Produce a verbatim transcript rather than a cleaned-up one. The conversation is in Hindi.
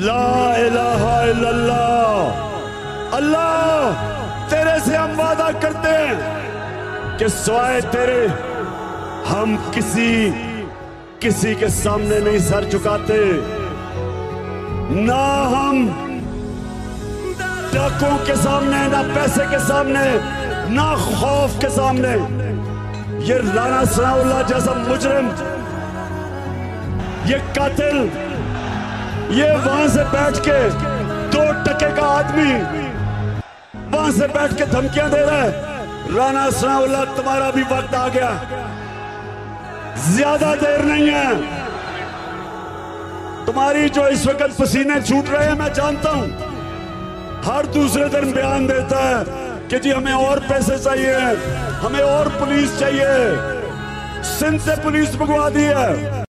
ला इलाहा इल्लल्लाह। अल्लाह तेरे से हम वादा करते हैं कि सिवाय तेरे हम किसी किसी के सामने नहीं सर झुकाते, ना हम डाकुओं के सामने, ना पैसे के सामने, ना खौफ के सामने। ये राणा सनाउल्लाह जैसा मुजरिम, ये कातिल, ये वहां से बैठ के दो टके का आदमी वहां से बैठ के धमकियां दे रहा है। राणा सनाउल्लाह तुम्हारा भी वक्त आ गया, ज्यादा देर नहीं है। तुम्हारी जो इस वक्त पसीने छूट रहे हैं मैं जानता हूं। हर दूसरे दिन बयान देता है कि जी हमें और पैसे चाहिए, हमें और पुलिस चाहिए। सिंध से पुलिस मंगवा दी है।